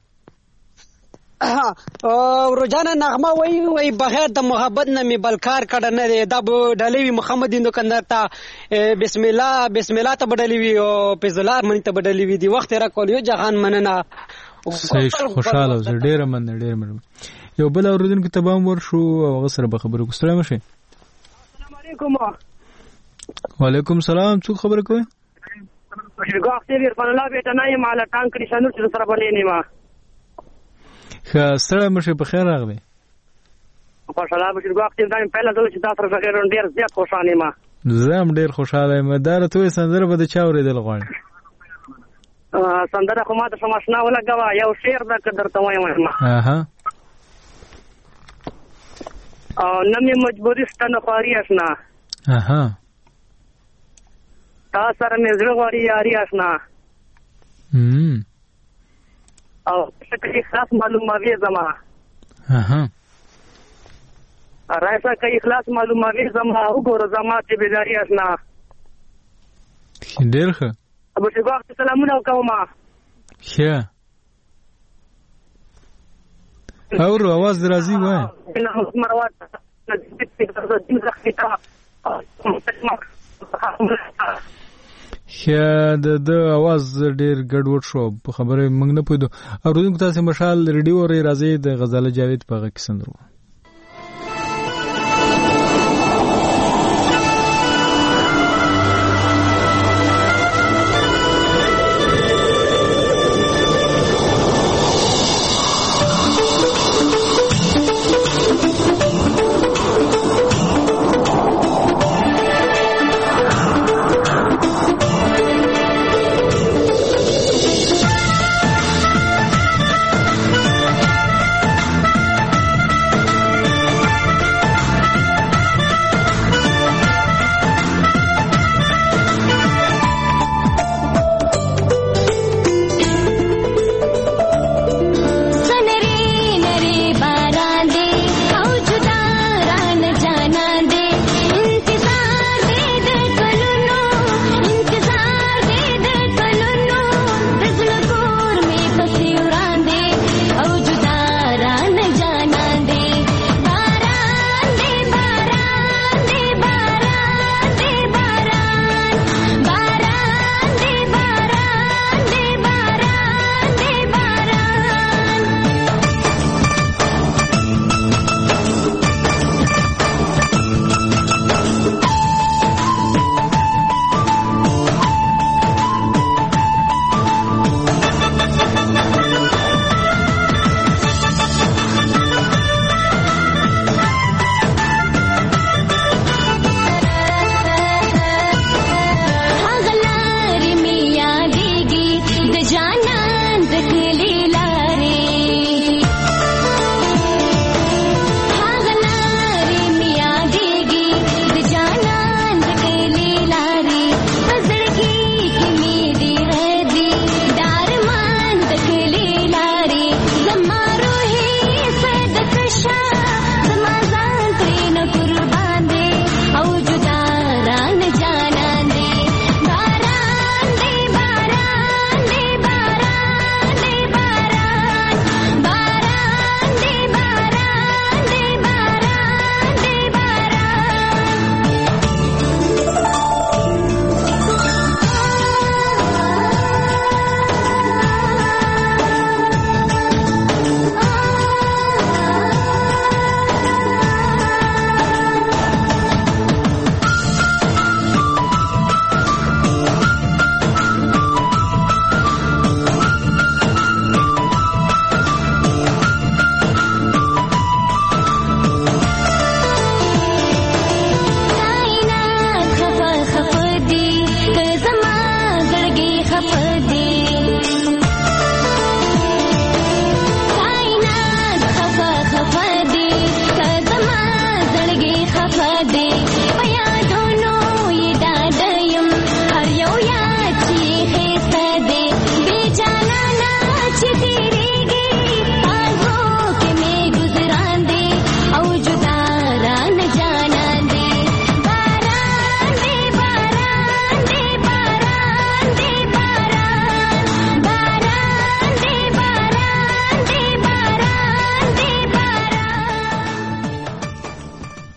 او روزانه نغمه وای وای بغیر د محبت نه می بلکار کړه نه دی دا ډلوي محمد هندو کندر ته بسم الله بسم الله ته بدلوي او پزلار منی ته بدلوي دی وخت را کول یو جهان مننه صحیح خوشاله اوسې ډېر من ډېر من یو بل اوریدونکو ته بام ورشو او هغه سره به خبرې کوو سلام شه السلام علیکم وعلیکم السلام څوک خبرې کوي شګاخ ته ورپن الله بیت نه یم علی ټانک نشانو چې سره بلې نیمه ښه سره مشه په خیر راغلی په سلام شګاخ ته دایم په لږه چې تاسو سره ډېر زیات خوشاله یم زه هم ډېر خوشاله یم دا راته سندره به د چا اورېدل غواړي سندره خو ما ته سماشنا ولګوا یو شعر د قدر ته وایم اها او نمې مجبوری ستنه خاري آشنا اها تا سره مې زړه غواړي یاري آشنا هم او څه خاص معلومه زما اها راځه که اخلاص معلومه زما وګوره زما ته بيداری آشنا ډېر ښه ابو شباب سلامونه کوم ښه اور आवाज درازي وای ښه د د आवाज ډېر ګډوډ شو په خبره موږ نه پوهیدو اوریدونکو تاسو مشال ریډیو ری راځي د غزاله جاوید په غږ کې سندرو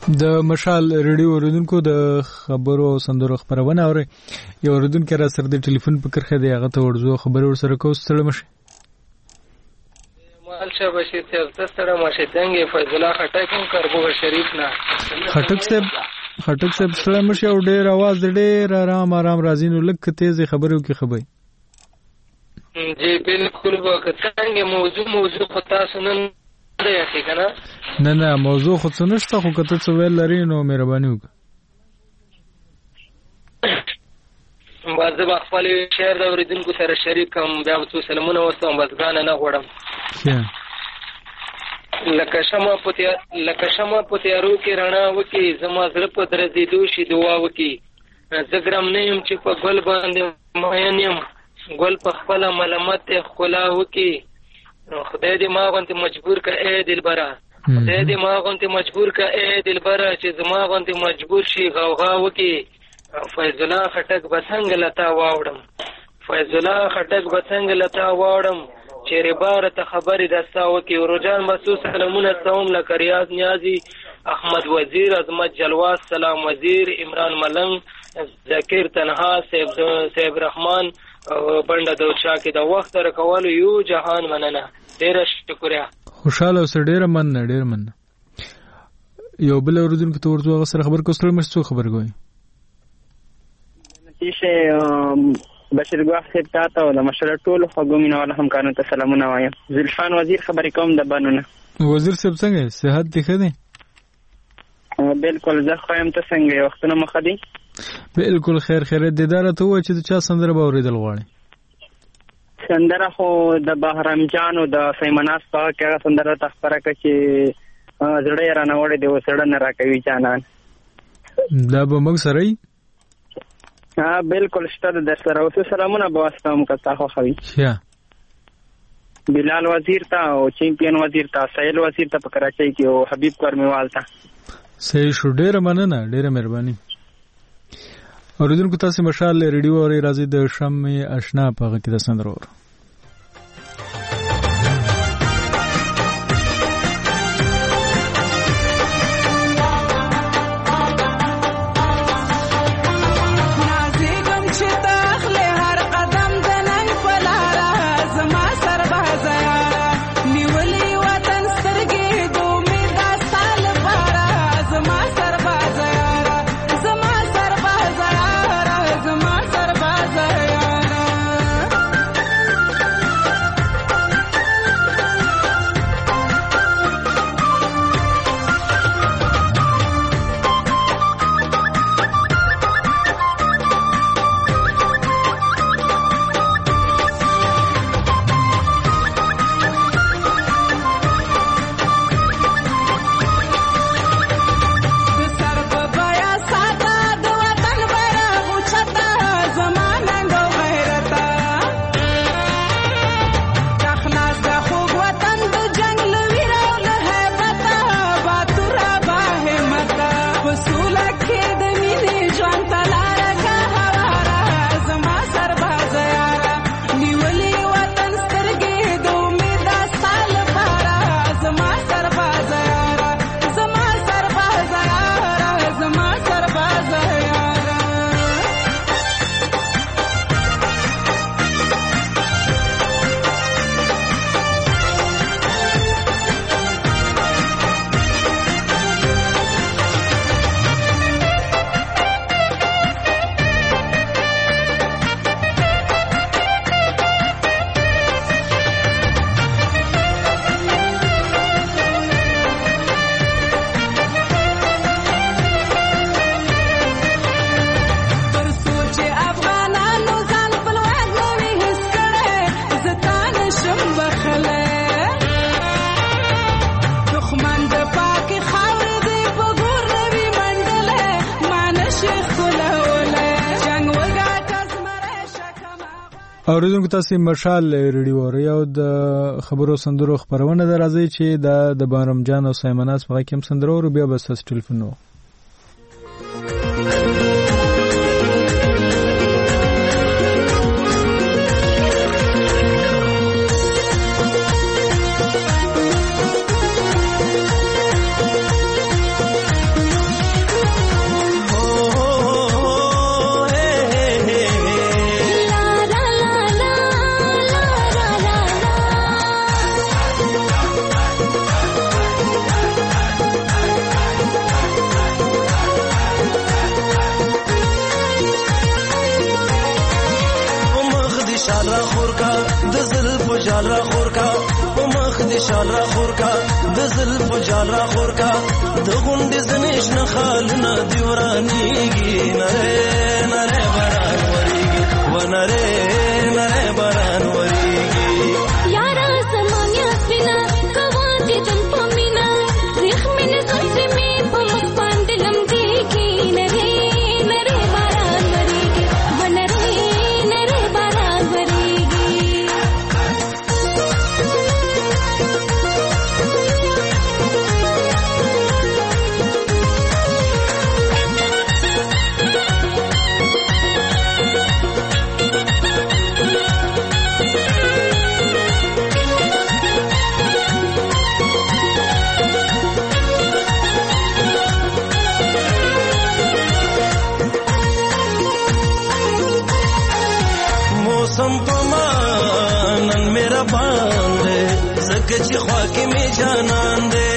د مشال ریډیو اوریدونکو د خبرو او سندرو خبرونه اوري یو اوریدونکو را سره د ټلیفون په کرخه دی هغه ته ورزو خبر ور سره کو ستړي مشه مال شه بشیر ته ستړي مشه څنګه فیض الله خټک کوم کربو شریف نه خټک صاحب خټک صاحب ستړي مشه او ډېر आवाज ډېر آرام آرام راځي نو لکه تیز خبرو کې خبري جی بالکل وکړه موضوع موضوع خطا سنن دی کنه نه نه موضوع خود څه نشته خو کته څه ویل لري نو مهرباني وکړه باز به خپل شعر د اوریدونکو سره شریک کوم بیا تاسو سلامونه وستم بس غانه نه غوړم لکه شمع پته لکه شمع پته ارو کې رڼا وکي زما زړه په درځي دوشي دعا وکي زګرم نیم چې په ګل باندې ماینم ګل په خپل ملامت خلا وکي خدای دې ما غونته مجبور کا اے دلبرا خدای دې ما غونته مجبور کا اے دلبرا چې زما غونته مجبور شي غوغا وکي فیض الله خټک بسنګ لتا واوړم فیض الله خټک بسنګ لتا واوړم چې ربار ته خبرې دستا وکي ورجان مسعود سلامونه سوم لک ریاض نیازی احمد وزیر عظمت جلواز سلام وزیر عمران ملنګ ذکر تنها سیب سیب رحمان بنده د چا کې د وخت راکول یو جهان مننه ډیر شکریا خوشاله اوسه ډیر مننه ډیر مننه یو بل اوردونکو ته ورته سره خبر کوستره مې څه خبر کوي نتیشه بشیر ګواخ صاحب تاسو د مشره ټول خګومینه ول هم کانو ته سلامونه وایم زلفان وزیر خبرې کوم د بانونه وزیر صاحب څنګه صحت دې ښه دی بالکل زه خو هم ته څنګه وختونه مخ دی بالکل خیر خیر دیدار ته و چې چا سندره به اوریدل غواړي سندره خو د بهرام جانو د سیمناس په کې سندره تخبره کې چې زړه رانه وړي دی وسړه نه راکوي جانان دا به موږ سره یې ها بالکل ستاسو د سره اوس سلامونه به واستوم که تاسو خوي ښه بلال وزیر ته او چیمپیون وزیر ته سهیل وزیر ته په کراچۍ کې او حبیب کورمیوال ته صحیح شو ډیره مننه ډیره مهرباني اوریدونکو تاسو مشال ریډیو اوري راځي د شمع آشنا په غږ کې د سندرو اوریدونکو تاسو مشال ریډیو اوري او د خبرو سندرو خبرونه درازي چې د بهرام جان او سیمناس په کوم سندرو ور بیا بس ټلیفون نو شال را خور کا د زلف جال را خور کا د غونډې زنیش نه خالونه دی ورانیږي نره نره باران وریږي و نره نره باران وریږي یارا زمانیا سپینا کواتې دل په مینا ریخ مینه زلفې مې په مخ باندې لمدېږي نره نره باران وریږي و نره نره باران وریږي موسم پمانن میرا باندې زکه چې خوا کې می جانان دې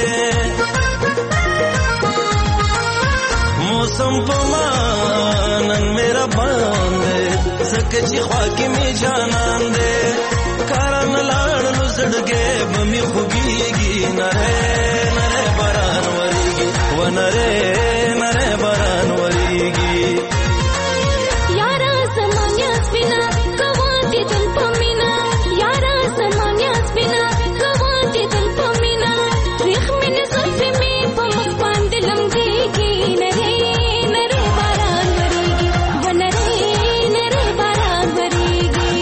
موسم پمانن میرا باندې زکه چې خوا کې می جانان دې کارن لاړو زړګې بمي خوږيږي نره نره باران وریږي و نره نره باران وریږي یارا زمانیا سپینا کواتې دل په مینا یارا زمانیا سپینا کواتې دل په مینا ریخ مینه زلفې مې په مخ باندې لمدېږي نره نره باران وریږي و نره نره باران وریږي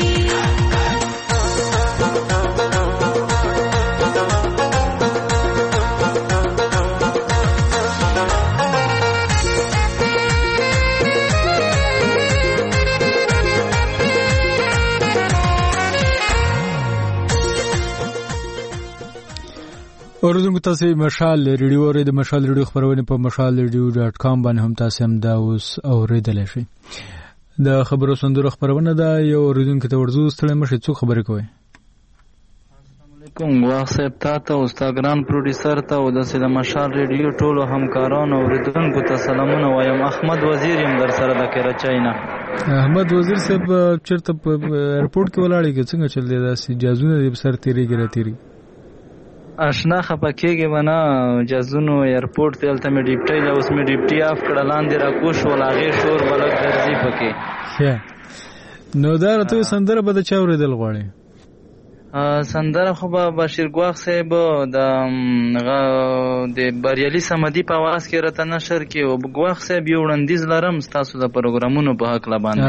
اوریدونکو تاسو مشال ریډیو اورئ د مشال ریډیو خبرونه په مشال ریډیو ډاټ کام باندې هم تاسو هم دا اوس اوریدلی شئ. د خبرو سندرو خبرونه ده. یو اوریدونکو ته ورځو ستړی مشئ، څوک خبرې کوئ؟ کوم واخ صاحب تا ته او استاګران پروډوسر ته او د مشال ریډیو ټولو همکارانو اوریدونکو ته سلامونه وایم. احمد وزیر يم در سره د کراچۍ نه. احمد وزیر صاحب چیرته په ایرپورټ کې ولاړی که څنګه چل دی؟ داسې جازونه دې سر تیریږي را تیری اشنا خپکیږي ونه جازونو ایرپورټ ته الته مې ډیپټي لا اوس مې ډیپټي اف کړه لاندې را کوش ولاغه شور بلک درځي پکې. نو دا راته سندره به د چا اوریدل غواړي؟ سندره خو به بشیر ګواخ صاحب د د بریالي سمدي په आवाज کې راته نشر کې او ګواخ صاحب یو وړاندیز لرم تاسو د پروګرامونو په حق لا باندې.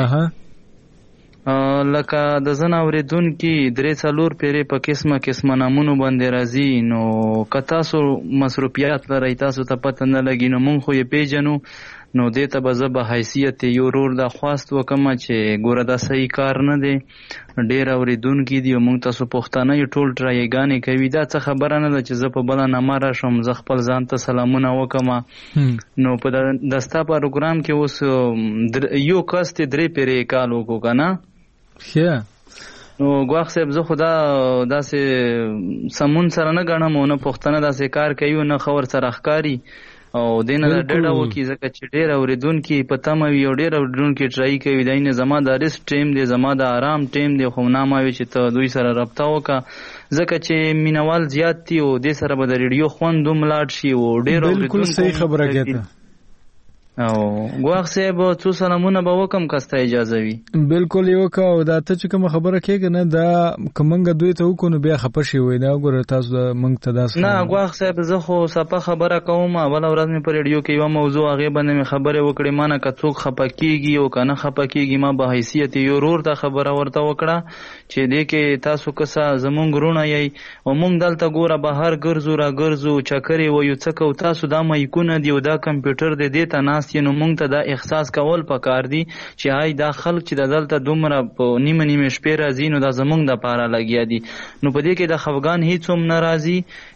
لکه د زن اوریدونکي درې څلور پیرې په قسمه قسمه نامونو باندې راځي، نو که تاسو مصروفیات لرئ تاسو ته پته نه لګي نو مونږ خو یې پیژنو، نو دې ته به زه به حیثیت یو رور دا خواست وکړم چې ګوره دا صحیح کار نه دی. ډېر اوریدونکي دي او مونږ تاسو پښتانه یې ټول ټرایګانې کوي. دا څه خبره نه ده چې زه په بله نامه راشم زه خپل ځان ته سلامونه وکړم. نو په د ستا پروګرام کې اوس یو کس ته درې پیرې کال وکړو که نه؟ نو ګواخ صاحب زه خو دا داسې سمون سره نه ګڼم او نه پښتانه داسې کار کوي او نه ښه ورسره ښکاري او دې نه ډډه وکړي ځکه چې ډېر اورېدونکي په تمه وي او ډېر اورېدونکي ټرای کوي. دا نه زما د ریسټ ټایم دی، زما د آرام ټایم دی، خو نامه وي چې ته دوی سره رابطه وکړه ځکه چې مینوال زیات دي او دې سره به د ریډیو خوند هم لاړ شي او ډېر بالکل صحیح خبره کېده. او ګواخ صاحب څو سلامونه به وکم که ستا اجازه وي؟ بالکل یې وکړه. او دا ته چې کومه خبره کېږي نه دا که موږ دوی ته وکړو نو بیا خفه شي وای دا وګوره تاسو موږ ته داسې نه. ګواخ صاحب زه خو صفه خبره کوم. اوله ورځ مې په ریډیو کې یوه موضوع هغې باندې مې خبرې وکړې ما نه که څوک خفه کېږي او که نه خفه کېږي ما به حیثیت یو ورور ته خبره ورته وکړه چې دې کې تاسو کسه زمونږ وروڼه یئ او موږ دلته ګوره بهر ګرځو را ګرځو چکرې وایو څه کوو تاسو دا مایکونه دي او دا کمپیوټر دی دې ته ناست یې نو موږ ته دا احساس کول پکار دي چې هاي دا خلک چې د دلته دومره په نیمه نیمه شپې راځي نو دا زمونږ د پاره لګیا دي. نو په دې کې د خفګان هیڅ هم نه راځي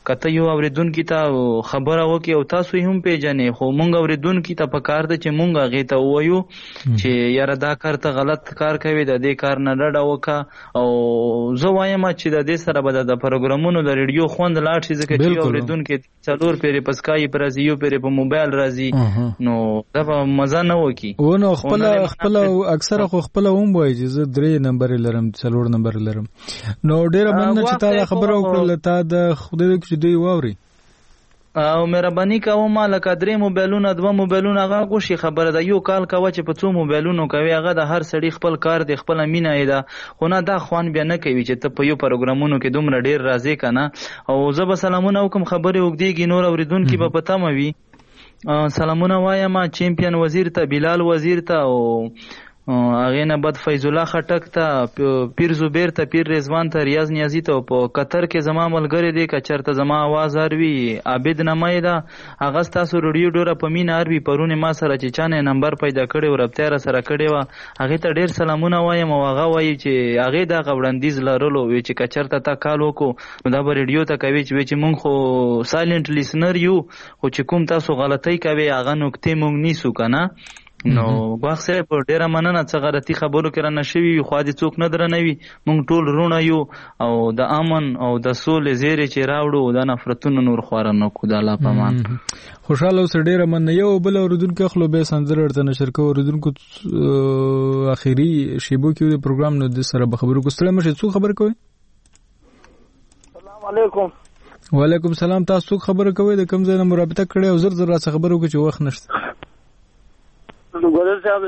کته یو اوریدونکي ته خبره وکړي او تاسو یې هم پیژنې، خو مونږ اوریدونکي ته پکار ده چې مونږ هغې ته ووایو چې یاره دا کار ته غلط کار کوي، د دې کار نه ډډه وکړه. او زه وایم چې د دې سره به د پروګرامونو د ریډیو خوند لاړ شي، ځکه چې اوریدونکي څلور پیرې په سکایپ راځي، یو پیرې په موبایل راځي، نو دا به مزه نه وکړي. ونو خپل خپل اکثره خو خپل هم وایي چې زه درې نمبر لرم، څلور نمبر لرم. نو ډیره مننه چې تا خبره وکړه، تا د خدای چې دوی واوري او مهرباني کوم لکه درې موبایلونه دوه موبایلونه هغه کوشي خبره ده، یو کال کوه چې په څو موبایلونو کوي، هغه د هر سړي خپل کار دی، خپل مینه یې ده، خو نه دا خوان بیا نه کوي چې ته په یو پروګرامونو کې دومره ډیر راځې که نه. او زه به سلامونه وکم، خبرې اوږدېږي، نور اورېدونکي به په تمه وي. سلامونه وایم چیمپیون وزیر ته، بلال وزیر ته، او هغې نه بعد فیض الله خټک ته، پیر زبیر ته، پیر رضوان ته، ریاض نیازي ته. په قطر کې زما ملګری دی، که چېرته زما اواز اروي، عابد نمای ده، هغه ستاسو رډیو ډوره په مینه اروي. پرون ما سره چې چا نه نمبر پیدا کړی و، رابطه را سره کړې وه، هغې ته ډېر سلامونه وایم. او هغه وایي چې هغې دغه وړاندیز لرلو، وایي چې که چېرته تا کال وکړو نو دا به رډیو ته کوي چې وایي چې مونږ خو سایلنټ لیسنر یو، خو چې کوم تاسو غلطۍ کوئ هغه نکتې مونږ نیسو که نه. نو باغ صاحب ډیره مننه، څه غلطي خبرو کې رانه شوي وي، خوا دې څوک نه درنوي، موږ ټول رونه یو، او د امن او د سولې زیری چې راوړو، دا نفرتونه نور خواره نه کړو. د الله په امان خوشحاله اوسه. ډیره مننه. یو بل اورېدونکی اخلو بیا سندره ورته نشر کوو. اورېدونکو اخري شیبو کې د پروګرام نو د سره به خبرو کوو. ستړی مشئ، څوک خبرې کوئ؟ السلام علیکم. وعلیکم السلام. تاسو څوک خبرې کوئ؟ د کوم ځای نه مرابطه کړې او زر زر راڅخه خبرې وکړئ چې وخت نشته. ګورل صاحب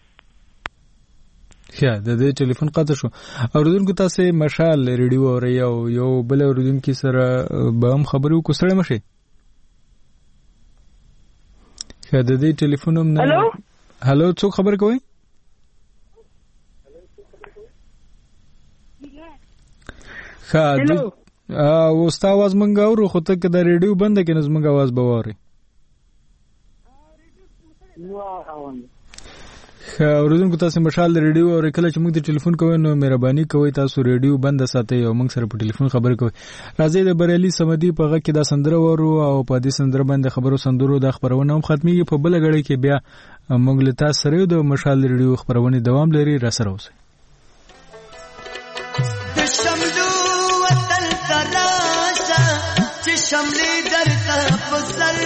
ښه، د دې ټلیفون قطع شو. اورېدونکو تاسې مشال ریډیو اورئ او یو بل اورېدونکي سره به هم خبرې وکړو. ستړی مشئ. ښه، د دې ټلیفون هم نه. هلو هلو، څوک خبرې کوئ؟ ښه، او ستا اواز موږ اورو، خو ته که د ریډیو بنده کړې نو زموږ اواز به واورئ. ښه، اورېدونکو تاسې مشال د ریډیو اورئ. کله چې موږ ته ټلیفون کوئ نو مهرباني کوئ تاسو ریډیو بنده ساتئ او موږ سره په ټلیفون خبرې کوئ. راځئ د بریالي صمدي په غږ کې دا سندره وورو او په دې سندره باندې خبرو سندرو دا خپرونه هم ختمېږي. په بله ګړۍ کې بیا موږ له تاسو سره یو د مشال د ریډیو خپرونې دوام لري. را سره اوسئ. د شملو وطن ته راشه چې شملې درته په سر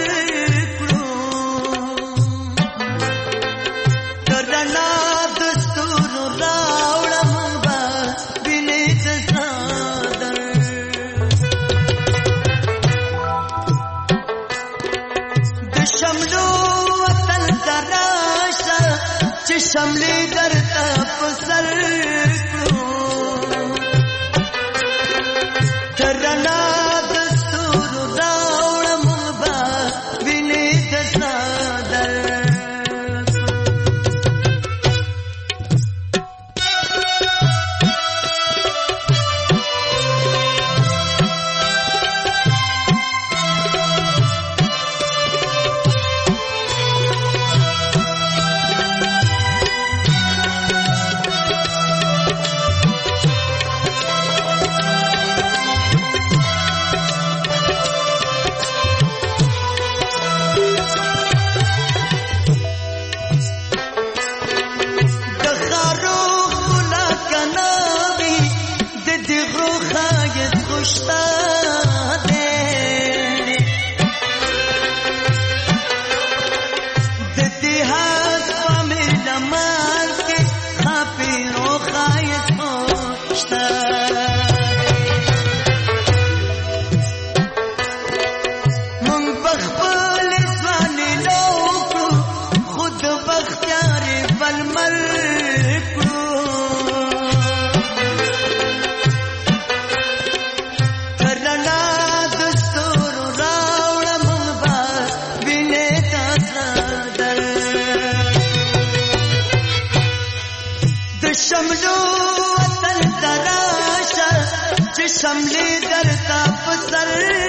شملې درته په سر کړو، تر رڼا د ستورو راوړم به وینې د څادر. شملې درته په سر